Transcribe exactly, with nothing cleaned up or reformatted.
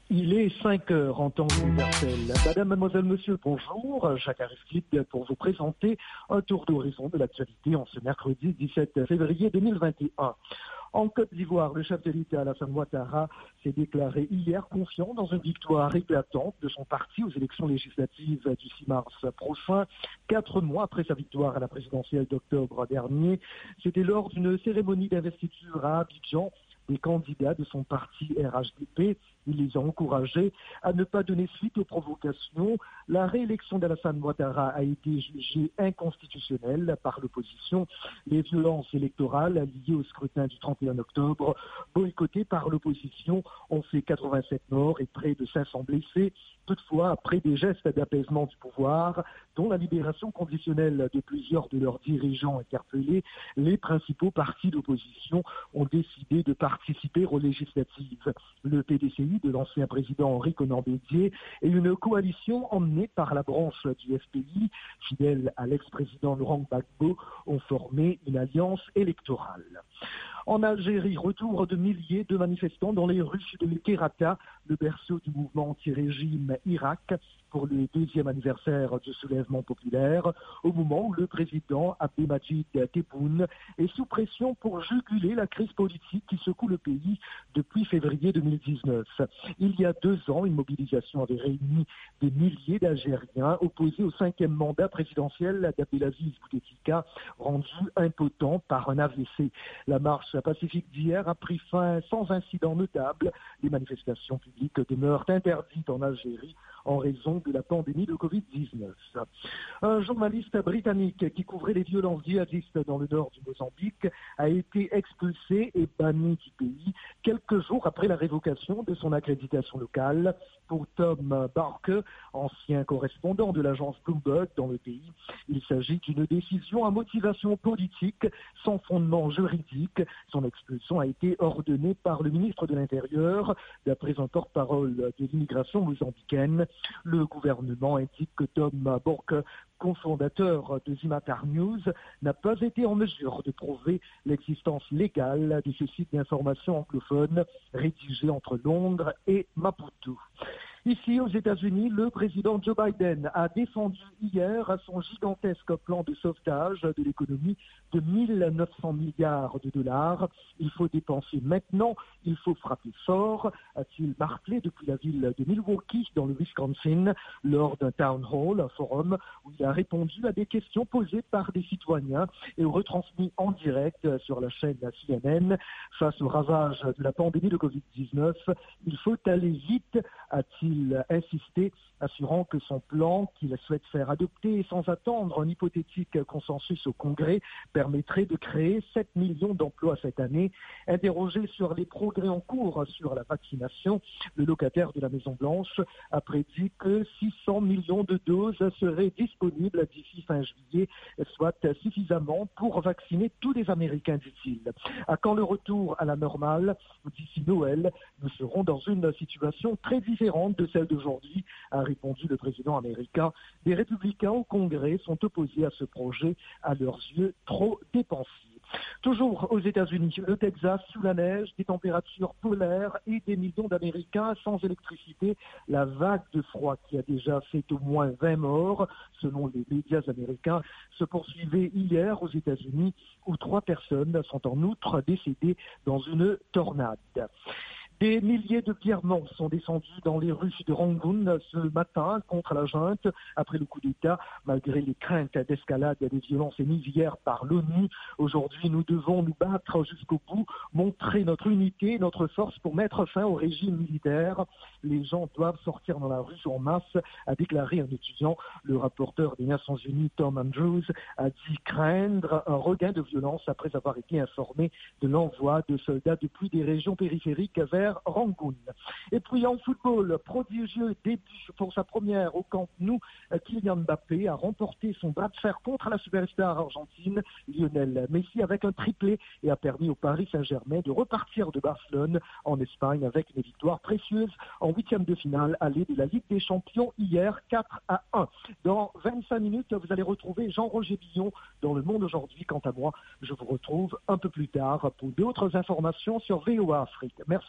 Il est cinq heures en temps universel. Madame, mademoiselle, monsieur, bonjour. Jacques Aristide pour vous présenter un tour d'horizon de l'actualité en ce mercredi dix-sept février deux mille vingt et un. En Côte d'Ivoire, le chef de l'État, Alassane Ouattara, s'est déclaré hier confiant dans une victoire éclatante de son parti aux élections législatives du six mars prochain, quatre mois après sa victoire à la présidentielle d'octobre dernier. C'était lors d'une cérémonie d'investiture à Abidjan des candidats de son parti R H D P. Il les a encouragés à ne pas donner suite aux provocations. La réélection d'Alassane Ouattara a été jugée inconstitutionnelle par l'opposition. Les violences électorales liées au scrutin du trente et un octobre, boycottées par l'opposition, ont fait quatre-vingt-sept morts et près de cinq cents blessés. Toutefois, après des gestes d'apaisement du pouvoir, dont la libération conditionnelle de plusieurs de leurs dirigeants interpellés, les principaux partis d'opposition ont décidé de participer aux législatives. Le P D C I de l'ancien président Henri Konan Bédié et une coalition emmenée par la branche du F P I, fidèle à l'ex-président Laurent Gbagbo, ont formé une alliance électorale. En Algérie, retour de milliers de manifestants dans les rues de Kerata, le berceau du mouvement anti-régime Irak, pour le deuxième anniversaire du soulèvement populaire, au moment où le président Abdelmadjid Tebboune est sous pression pour juguler la crise politique qui secoue le pays depuis février deux mille dix-neuf. Il y a deux ans, une mobilisation avait réuni des milliers d'Algériens opposés au cinquième mandat présidentiel d'Abdelaziz Bouteflika, rendu impotent par un A V C. La marche pacifique d'hier a pris fin sans incident notable. Les manifestations publiques demeurent interdites en Algérie en raison de la pandémie de covid dix-neuf. Un journaliste britannique qui couvrait les violences djihadistes dans le nord du Mozambique a été expulsé et banni du pays quelques jours après la révocation de son accréditation locale. Pour Tom Barker, ancien correspondant de l'agence Bloomberg dans le pays, il s'agit d'une décision à motivation politique sans fondement juridique. Son expulsion a été ordonnée par le ministre de l'Intérieur, d'après un porte-parole de l'immigration mozambicaine. Le gouvernement indique que Tom Barker, cofondateur de Zimatar News, n'a pas été en mesure de prouver l'existence légale de ce site d'information anglophone rédigé entre Londres et Maputo. Ici, aux États-Unis, le président Joe Biden a défendu hier son gigantesque plan de sauvetage de l'économie de mille neuf cents milliards de dollars. Il faut dépenser maintenant, il faut frapper fort, a-t-il martelé depuis la ville de Milwaukee, dans le Wisconsin, lors d'un town hall, un forum, où il a répondu à des questions posées par des citoyens et retransmis en direct sur la chaîne C N N. Face au ravage de la pandémie de covid dix-neuf, il faut aller vite, a-t-il insisté, assurant que son plan, qu'il souhaite faire adopter sans attendre un hypothétique consensus au Congrès, permettrait de créer sept millions d'emplois cette année. Interrogé sur les progrès en cours sur la vaccination, le locataire de la Maison-Blanche a prédit que six cents millions de doses seraient disponibles d'ici fin juillet, soit suffisamment pour vacciner tous les Américains, dit-il. À quand le retour à la normale? D'ici Noël, nous serons dans une situation très différente de celle d'aujourd'hui, a répondu le président américain. Les républicains au Congrès sont opposés à ce projet, à leurs yeux trop dépensier. Toujours aux États-Unis, le Texas sous la neige, des températures polaires et des millions d'Américains sans électricité. La vague de froid qui a déjà fait au moins vingt morts, selon les médias américains, se poursuivait hier aux États-Unis, où trois personnes sont en outre décédées dans une tornade. Des milliers de Birmans sont descendus dans les rues de Rangoon ce matin contre la junte après le coup d'État, malgré les craintes d'escalade des violences émises hier par l'ONU. Aujourd'hui, nous devons nous battre jusqu'au bout, montrer notre unité, notre force pour mettre fin au régime militaire. Les gens doivent sortir dans la rue en masse, a déclaré un étudiant. Le rapporteur des Nations Unies, Tom Andrews, a dit craindre un regain de violence après avoir été informé de l'envoi de soldats depuis des régions périphériques vers Rangoon. Et puis en football, prodigieux début pour sa première au Camp Nou, Kylian Mbappé a remporté son bras de fer contre la superstar argentine Lionel Messi avec un triplé et a permis au Paris Saint-Germain de repartir de Barcelone en Espagne avec une victoire précieuse en huitième de finale allée de la Ligue des Champions hier quatre à un. Dans vingt-cinq minutes, vous allez retrouver Jean-Roger Billon dans Le Monde aujourd'hui. Quant à moi, je vous retrouve un peu plus tard pour d'autres informations sur V O A Afrique. Merci.